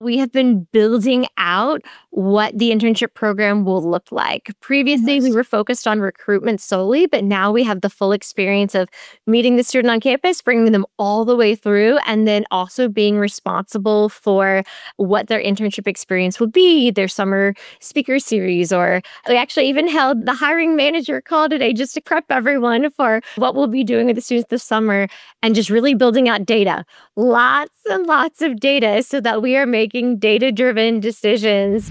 We have been building out what the internship program will look like. Previously, we Nice. were focused on recruitment solely, but now we have the full experience of meeting the student on campus, bringing them all the way through, and then also being responsible for what their internship experience will be, their summer speaker series, or we actually even held the hiring manager call today just to prep everyone for what we'll be doing with the students this summer and just really building out data, lots and lots of data so that we are making data-driven decisions.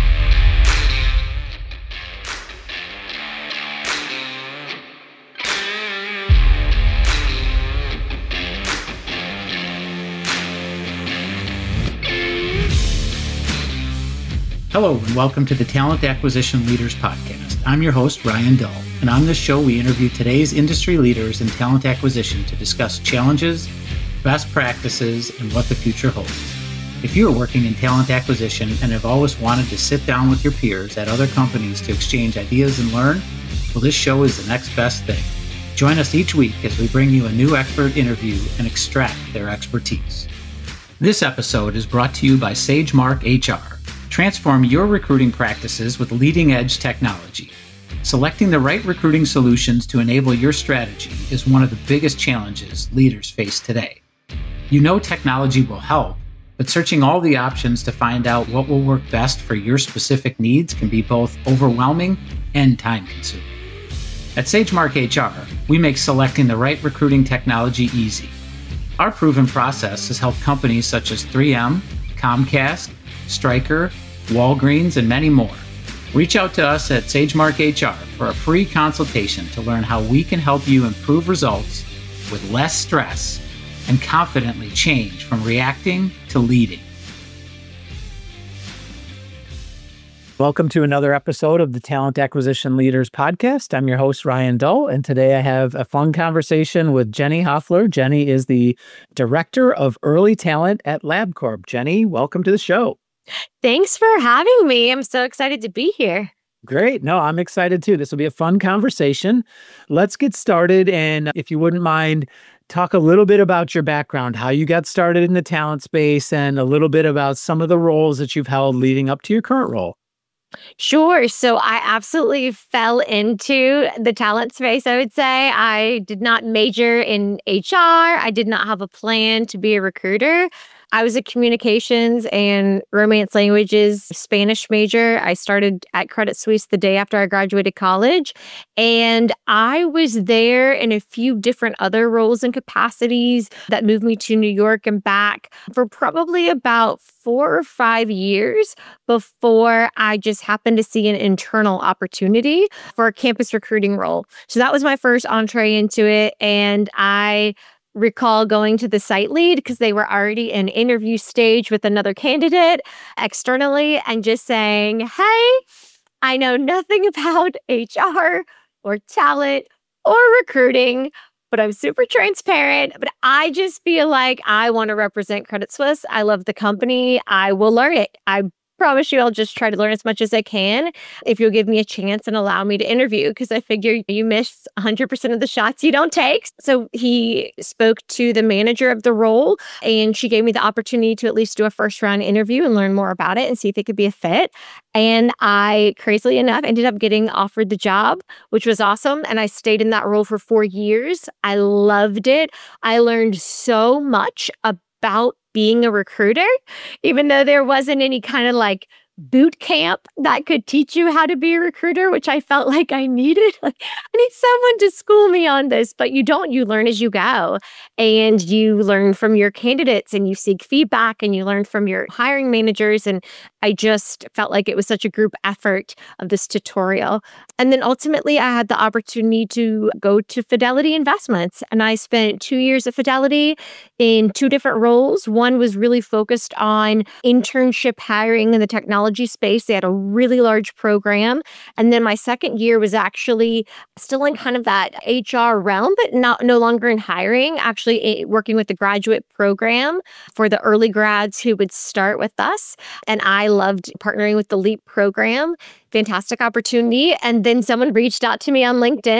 Hello, and welcome to the Talent Acquisition Leaders Podcast. I'm your host, Ryan Dull, and on this show, we interview today's industry leaders in talent acquisition to discuss challenges, best practices, and what the future holds. If you are working in talent acquisition and have always wanted to sit down with your peers at other companies to exchange ideas and learn, well, this show is the next best thing. Join us each week as we bring you a new expert interview and extract their expertise. This episode is brought to you by SageMark HR. Transform your recruiting practices with leading-edge technology. Selecting the right recruiting solutions to enable your strategy is one of the biggest challenges leaders face today. You know technology will help, but searching all the options to find out what will work best for your specific needs can be both overwhelming and time-consuming. At SageMark HR, we make selecting the right recruiting technology easy. Our proven process has helped companies such as 3M, Comcast, Stryker, Walgreens, and many more. Reach out to us at SageMark HR for a free consultation to learn how we can help you improve results with less stress and confidently change from reacting to leading. Welcome to another episode of the Talent Acquisition Leaders Podcast. I'm your host, Ryan Dull, and today I have a fun conversation with Jenny Hoffler. Jenny is the Director of Early Talent at LabCorp. Jenny, welcome to the show. Thanks for having me. I'm so excited to be here. Great. No, I'm excited too. This will be a fun conversation. Let's get started. And if you wouldn't mind, talk a little bit about your background, how you got started in the talent space, and a little bit about some of the roles that you've held leading up to your current role. Sure. So I absolutely fell into the talent space, I would say. I did not major in HR. I did not have a plan to be a recruiter. I was a communications and romance languages Spanish major. I started at Credit Suisse the day after I graduated college. And I was there in a few different other roles and capacities that moved me to New York and back for probably about 4 or 5 years before I just happened to see an internal opportunity for a campus recruiting role. So that was my first entree into it. And I recall going to the site lead because they were already in interview stage with another candidate externally and just saying, hey, I know nothing about HR or talent or recruiting, but I'm super transparent. But I just feel like I want to represent Credit Suisse. I love the company. I will learn it. I promise you I'll just try to learn as much as I can if you'll give me a chance and allow me to interview, because I figure you miss 100% of the shots you don't take. So he spoke to the manager of the role and she gave me the opportunity to at least do a first round interview and learn more about it and see if it could be a fit. And I, crazily enough, ended up getting offered the job, which was awesome. And I stayed in that role for 4 years. I loved it. I learned so much about being a recruiter, even though there wasn't any kind of like boot camp that could teach you how to be a recruiter, which I felt like I needed. Like, I need someone to school me on this, but you don't. You learn as you go, and you learn from your candidates, and you seek feedback, and you learn from your hiring managers. And I just felt like it was such a group effort of this tutorial. And then ultimately, I had the opportunity to go to Fidelity Investments, and I spent 2 years at Fidelity in 2 different roles. One was really focused on internship hiring in the technology space. They had a really large program. And then my second year was actually still in kind of that HR realm, but no longer in hiring, actually working with the graduate program for the early grads who would start with us. And I loved partnering with the LEAP program. Fantastic opportunity. And then someone reached out to me on LinkedIn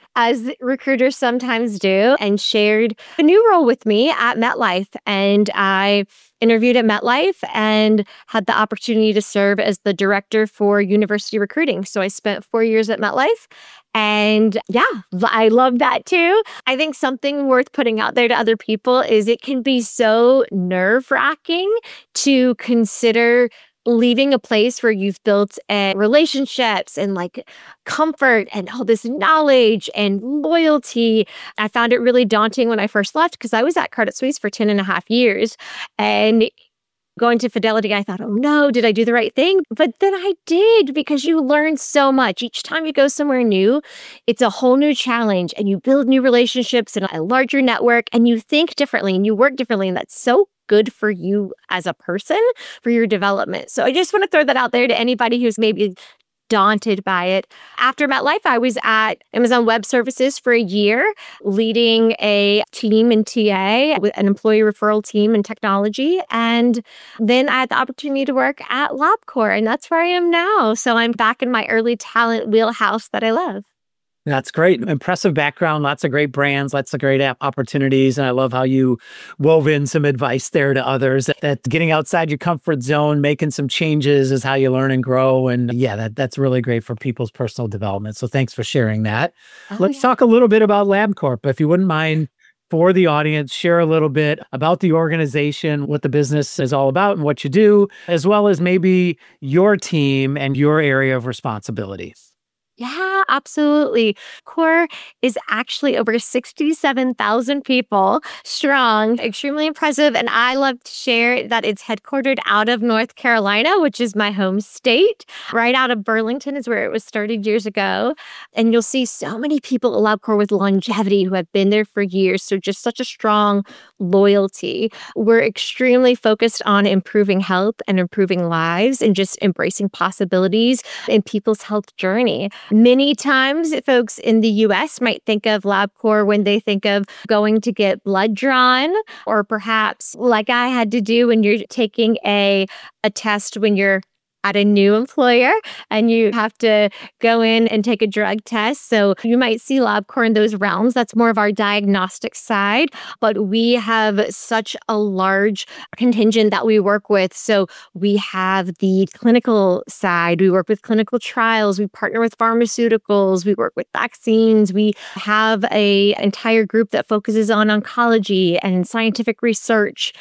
as recruiters sometimes do, and shared a new role with me at MetLife. And I interviewed at MetLife and had the opportunity to serve as the director for university recruiting. So I spent 4 years at MetLife. And yeah, I love that too. I think something worth putting out there to other people is it can be so nerve-wracking to consider leaving a place where you've built relationships and like comfort and all this knowledge and loyalty. I found it really daunting when I first left because I was at Credit Suisse for 10 and a half years. And going to Fidelity, I thought, oh no, did I do the right thing? But then I did, because you learn so much. Each time you go somewhere new, it's a whole new challenge, and you build new relationships and a larger network, and you think differently and you work differently. And that's so good for you as a person, for your development. So I just want to throw that out there to anybody who's maybe daunted by it. After MetLife, I was at Amazon Web Services for a year, leading a team in TA, with an employee referral team in technology. And then I had the opportunity to work at LabCorp, and that's where I am now. So I'm back in my early talent wheelhouse that I love. That's great. Impressive background, lots of great brands, lots of great opportunities. And I love how you wove in some advice there to others that getting outside your comfort zone, making some changes is how you learn and grow. And yeah, that's really great for people's personal development. So thanks for sharing that. Let's talk a little bit about LabCorp. If you wouldn't mind, for the audience, share a little bit about the organization, what the business is all about and what you do, as well as maybe your team and your area of responsibility. Yeah, absolutely. Core is actually over 67,000 people strong, extremely impressive. And I love to share that it's headquartered out of North Carolina, which is my home state. Right out of Burlington is where it was started years ago. And you'll see so many people at LabCorp with longevity who have been there for years. So just such a strong loyalty. We're extremely focused on improving health and improving lives and just embracing possibilities in people's health journey. Many times, folks in the US might think of LabCorp when they think of going to get blood drawn, or perhaps like I had to do when you're taking a test when you're at a new employer and you have to go in and take a drug test. So you might see LabCorp in those realms. That's more of our diagnostic side, but we have such a large contingent that we work with. So we have the clinical side. We work with clinical trials. We partner with pharmaceuticals. We work with vaccines. We have an entire group that focuses on oncology and scientific research,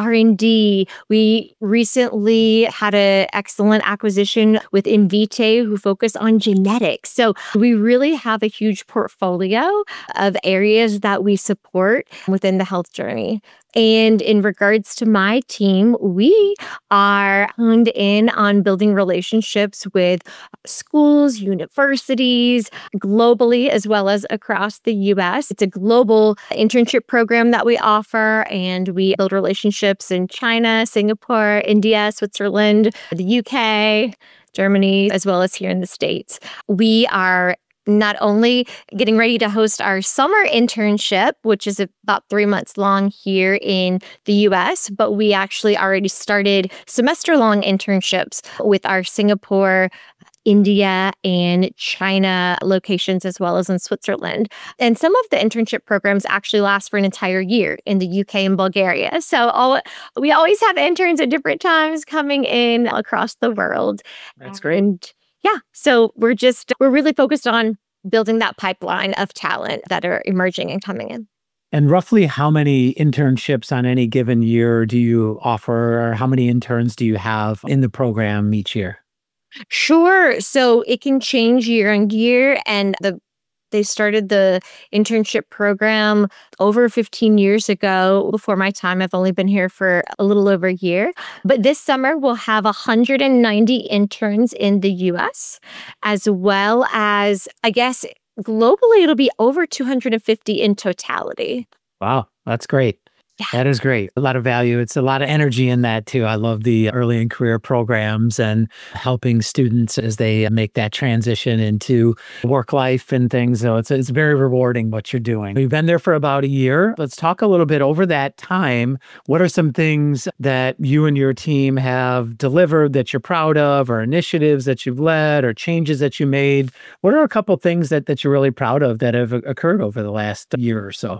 R&D. We recently had an excellent acquisition with Invitae, who focus on genetics. So we really have a huge portfolio of areas that we support within the health journey. And in regards to my team, we are honed in on building relationships with schools, universities, globally, as well as across the US. It's a global internship program that we offer, and we build relationships in China, Singapore, India, Switzerland, the UK, Germany, as well as here in the States. We are not only getting ready to host our summer internship, which is about 3 months long here in the US, but we actually already started semester-long internships with our Singapore, India, and China locations, as well as in Switzerland. And some of the internship programs actually last for an entire year in the UK and Bulgaria. So we always have interns at different times coming in across the world. That's great. And yeah, so we're really focused on building that pipeline of talent that are emerging and coming in. And roughly how many internships on any given year do you offer, or how many interns do you have in the program each year? Sure. So it can change year on year, and they started the internship program over 15 years ago. Before my time, I've only been here for a little over a year. But this summer, we'll have 190 interns in the US, as well as, I guess, globally, it'll be over 250 in totality. Wow, that's great. That is great. A lot of value. It's a lot of energy in that too. I love the early and career programs and helping students as they make that transition into work life and things. So it's very rewarding what you're doing. We've been there for about a year. Let's talk a little bit over that time. What are some things that you and your team have delivered that you're proud of, or initiatives that you've led, or changes that you made? What are a couple things that you're really proud of that have occurred over the last year or so?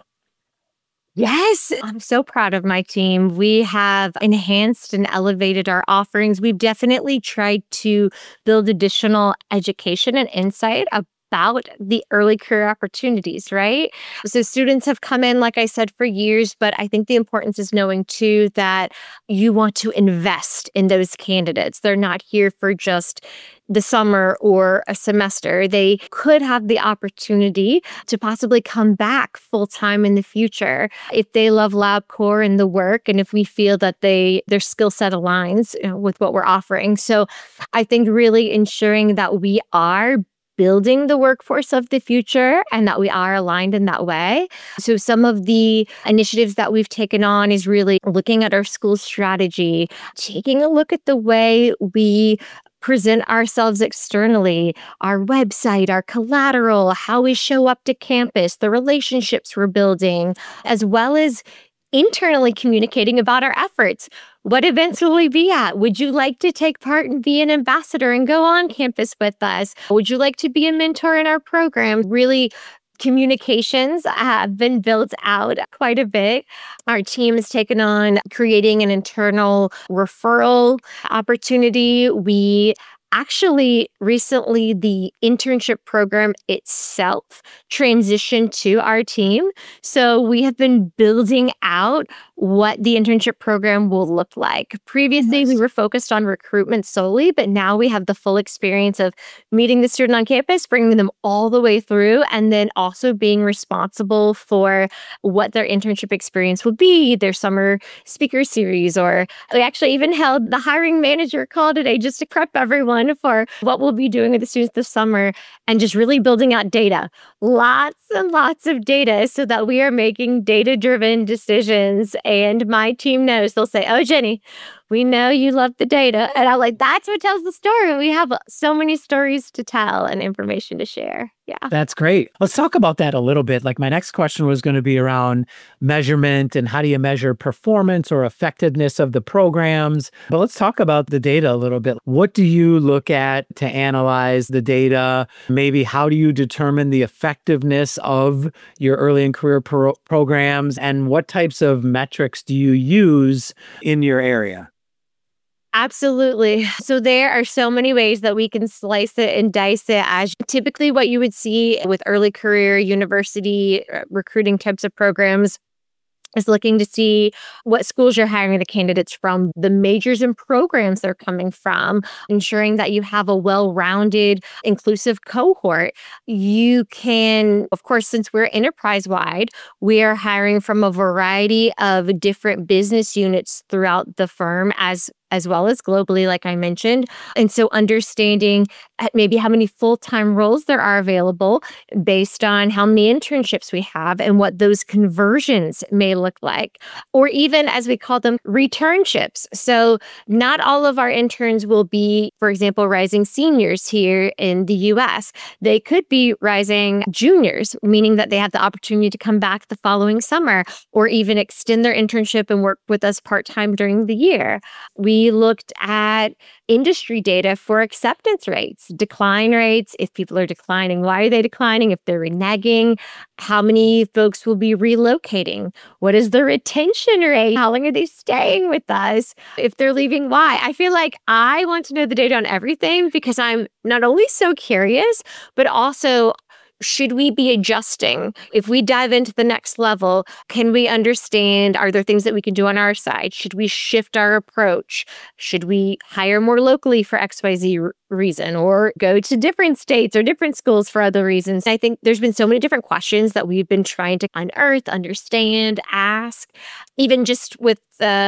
Yes, I'm so proud of my team. We have enhanced and elevated our offerings. We've definitely tried to build additional education and insight about the early career opportunities, right? So students have come in, like I said, for years, but I think the importance is knowing too that you want to invest in those candidates. They're not here for just the summer or a semester. They could have the opportunity to possibly come back full time in the future if they love LabCorp and the work, and if we feel that their skill set aligns, with what we're offering. So I think really ensuring that we are building the workforce of the future and that we are aligned in that way. So some of the initiatives that we've taken on is really looking at our school strategy, taking a look at the way we present ourselves externally, our website, our collateral, how we show up to campus, the relationships we're building, as well as internally communicating about our efforts. What events will we be at? Would you like to take part and be an ambassador and go on campus with us? Would you like to be a mentor in our program? Really, communications have been built out quite a bit. Our team has taken on creating an internal referral opportunity. We actually recently, the internship program itself transitioned to our team. So we have been building out what the internship program will look like. Previously, we were focused on recruitment solely, but now we have the full experience of meeting the student on campus, bringing them all the way through, and then also being responsible for what their internship experience will be, their summer speaker series, or we actually even held the hiring manager call today just to prep everyone for what we'll be doing with the students this summer, and just really building out data, lots and lots of data, so that we are making data-driven decisions. And my team knows, they'll say, "Oh, Jenny, we know you love the data." And I'm like, that's what tells the story. We have so many stories to tell and information to share. Yeah. That's great. Let's talk about that a little bit. Like my next question was going to be around measurement and how do you measure performance or effectiveness of the programs. But let's talk about the data a little bit. What do you look at to analyze the data? Maybe how do you determine the effectiveness of your early and career programs? And what types of metrics do you use in your area? Absolutely. So there are so many ways that we can slice it and dice it, as typically what you would see with early career university recruiting types of programs is looking to see what schools you're hiring the candidates from, the majors and programs they're coming from, ensuring that you have a well-rounded, inclusive cohort. You can, of course, since we're enterprise-wide, we are hiring from a variety of different business units throughout the firm as well as globally, like I mentioned. And so understanding maybe how many full-time roles there are available based on how many internships we have and what those conversions may look like, or even, as we call them, returnships. So not all of our interns will be, for example, rising seniors here in the US. They could be rising juniors, meaning that they have the opportunity to come back the following summer, or even extend their internship and work with us part-time during the year. We looked at industry data for acceptance rates, decline rates. If people are declining, why are they declining? If they're reneging, how many folks will be relocating? What is the retention rate? How long are they staying with us? If they're leaving, why? I feel like I want to know the data on everything because I'm not only so curious, but also, should we be adjusting? If we dive into the next level, can we understand, are there things that we can do on our side? Should we shift our approach? Should we hire more locally for XYZ reason or go to different states or different schools for other reasons. I think there's been so many different questions that we've been trying to unearth, understand, ask, even just with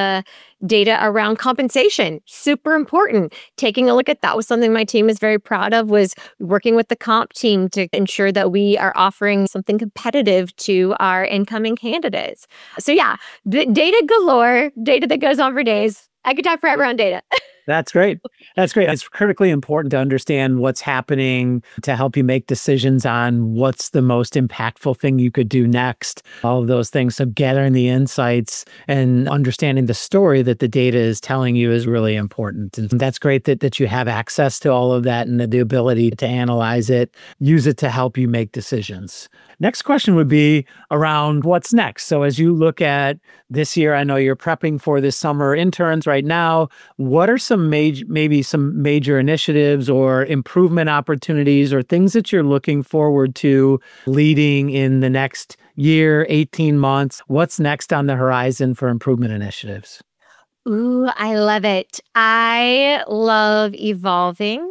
data around compensation. Super important. Taking a look at that was something my team is very proud of, was working with the comp team to ensure that we are offering something competitive to our incoming candidates. So yeah, data galore, data that goes on for days. I could talk forever on data. That's great. That's great. It's critically important to understand what's happening to help you make decisions on what's the most impactful thing you could do next, all of those things. So gathering the insights and understanding the story that the data is telling you is really important. And that's great that you have access to all of that and the ability to analyze it, use it to help you make decisions. Next question would be around what's next. So as you look at this year, I know you're prepping for this summer interns right now. What are some maybe some major initiatives or improvement opportunities or things that you're looking forward to leading in the next year, 18 months? What's next on the horizon for improvement initiatives? Ooh, I love it. I love evolving.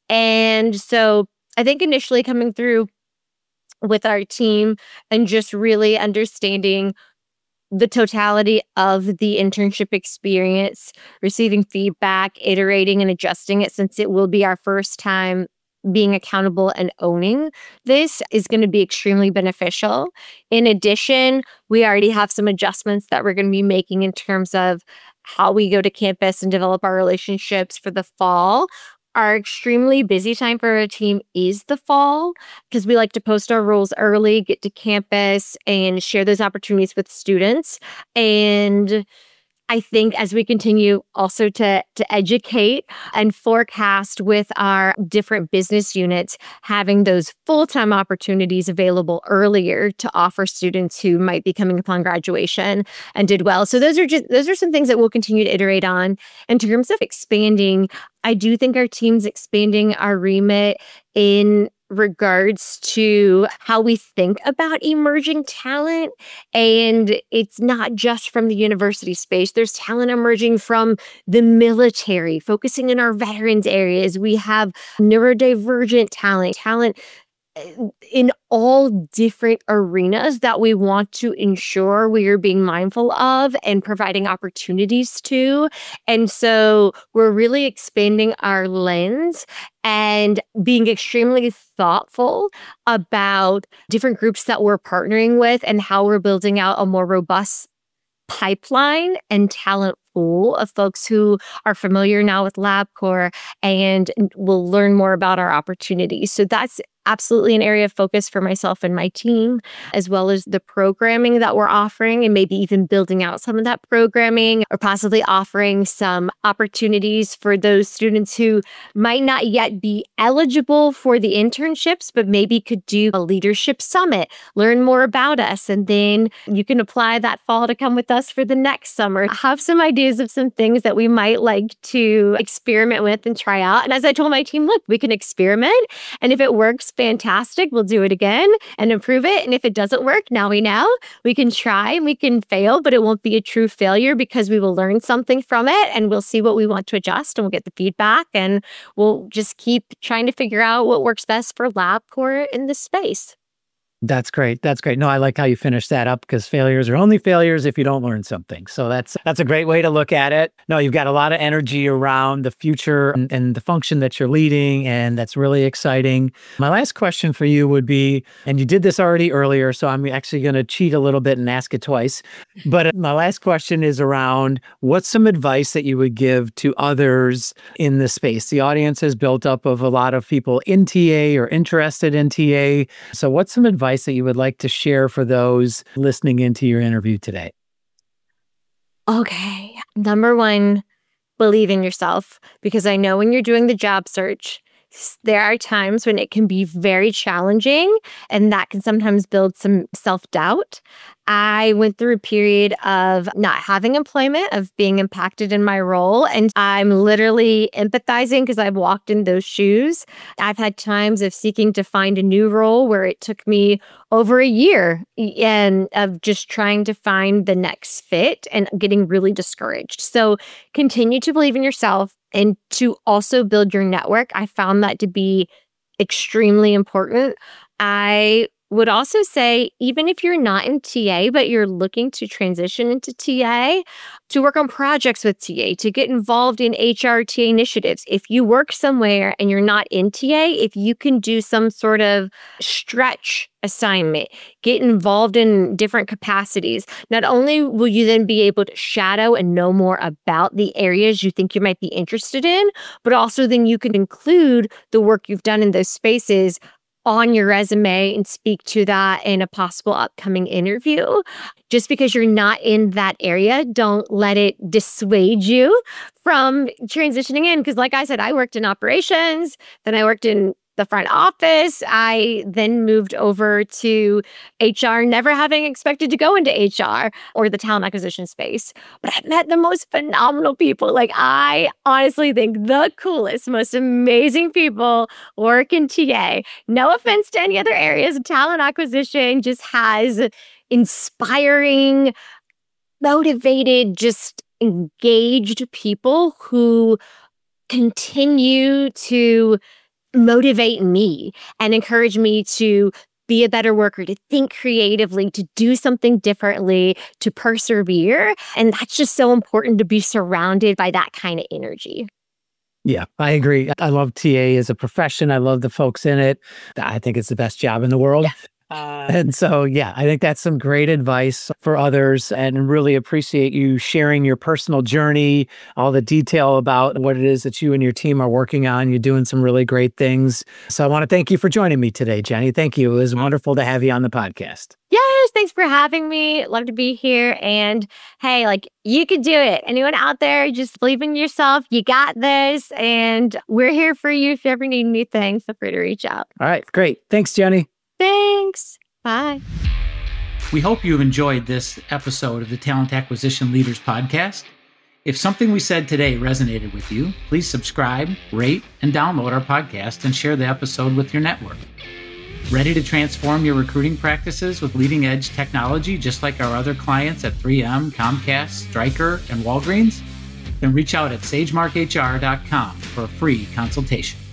And so I think initially coming through with our team and just really understanding the totality of the internship experience, receiving feedback, iterating and adjusting it, since it will be our first time being accountable and owning this, is going to be extremely beneficial. In addition, we already have some adjustments that we're going to be making in terms of how we go to campus and develop our relationships for the fall. Our extremely busy time for our team is the fall, because we like to post our roles early, get to campus, and share those opportunities with students. And I think as we continue also to educate and forecast with our different business units, having those full-time opportunities available earlier to offer students who might be coming upon graduation and did well. So those are some things that we'll continue to iterate on. In terms of expanding, I do think our team's expanding our remit in regards to how we think about emerging talent. And it's not just from the university space. There's talent emerging from the military, focusing in our veterans areas. We have neurodivergent talent in all different arenas that we want to ensure we are being mindful of and providing opportunities to. And so we're really expanding our lens and being extremely thoughtful about different groups that we're partnering with and how we're building out a more robust pipeline and talent pool of folks who are familiar now with LabCorp and will learn more about our opportunities. So that's absolutely an area of focus for myself and my team, as well as the programming that we're offering, and maybe even building out some of that programming, or possibly offering some opportunities for those students who might not yet be eligible for the internships, but maybe could do a leadership summit, learn more about us, and then you can apply that fall to come with us for the next summer. I have some ideas of some things that we might like to experiment with and try out. And as I told my team, look, we can experiment, and if it works, fantastic. We'll do it again and improve it. And if it doesn't work, now we know. We can try and we can fail, but it won't be a true failure because we will learn something from it, and we'll see what we want to adjust, and we'll get the feedback, and we'll just keep trying to figure out what works best for LabCorp in this space. That's great. That's great. No, I like how you finished that up, because failures are only failures if you don't learn something. So that's a great way to look at it. No, you've got a lot of energy around the future and the function that you're leading, and that's really exciting. My last question for you would be, and you did this already earlier, so I'm actually going to cheat a little bit and ask it twice. But my last question is around, what's some advice that you would give to others in the space? The audience is built up of a lot of people in TA or interested in TA. So what's some advice that you would like to share for those listening into your interview today? Okay. Number one, believe in yourself, because I know when you're doing the job search, there are times when it can be very challenging, and that can sometimes build some self-doubt. I went through a period of not having employment, of being impacted in my role. And I'm literally empathizing because I've walked in those shoes. I've had times of seeking to find a new role where it took me over a year and of just trying to find the next fit and getting really discouraged. So continue to believe in yourself and to also build your network. I found that to be extremely important. I would also say, even if you're not in TA, but you're looking to transition into TA, to work on projects with TA, to get involved in HR TA initiatives. If you work somewhere and you're not in TA, if you can do some sort of stretch assignment, get involved in different capacities, not only will you then be able to shadow and know more about the areas you think you might be interested in, but also then you can include the work you've done in those spaces on your resume and speak to that in a possible upcoming interview. Just because you're not in that area, don't let it dissuade you from transitioning in. Because like I said, I worked in operations, then I worked in the front office. I then moved over to HR, never having expected to go into HR or the talent acquisition space. But I've met the most phenomenal people. Like, I honestly think the coolest, most amazing people work in TA. No offense to any other areas. Talent acquisition just has inspiring, motivated, just engaged people who continue to motivate me and encourage me to be a better worker, to think creatively, to do something differently, to persevere. And that's just so important, to be surrounded by that kind of energy. Yeah, I agree. I love TA as a profession. I love the folks in it. I think it's the best job in the world. Yeah. And so, yeah, I think that's some great advice for others, and really appreciate you sharing your personal journey, all the detail about what it is that you and your team are working on. You're doing some really great things. So I want to thank you for joining me today, Jenny. Thank you. It was wonderful to have you on the podcast. Yes, thanks for having me. Love to be here. And hey, like, you can do it. Anyone out there, just believe in yourself. You got this. And we're here for you. If you ever need anything, feel free to reach out. All right, great. Thanks, Jenny. Thanks. Bye. We hope you've enjoyed this episode of the Talent Acquisition Leaders Podcast. If something we said today resonated with you, please subscribe, rate, and download our podcast and share the episode with your network. Ready to transform your recruiting practices with leading-edge technology just like our other clients at 3M, Comcast, Stryker, and Walgreens? Then reach out at sagemarkhr.com for a free consultation.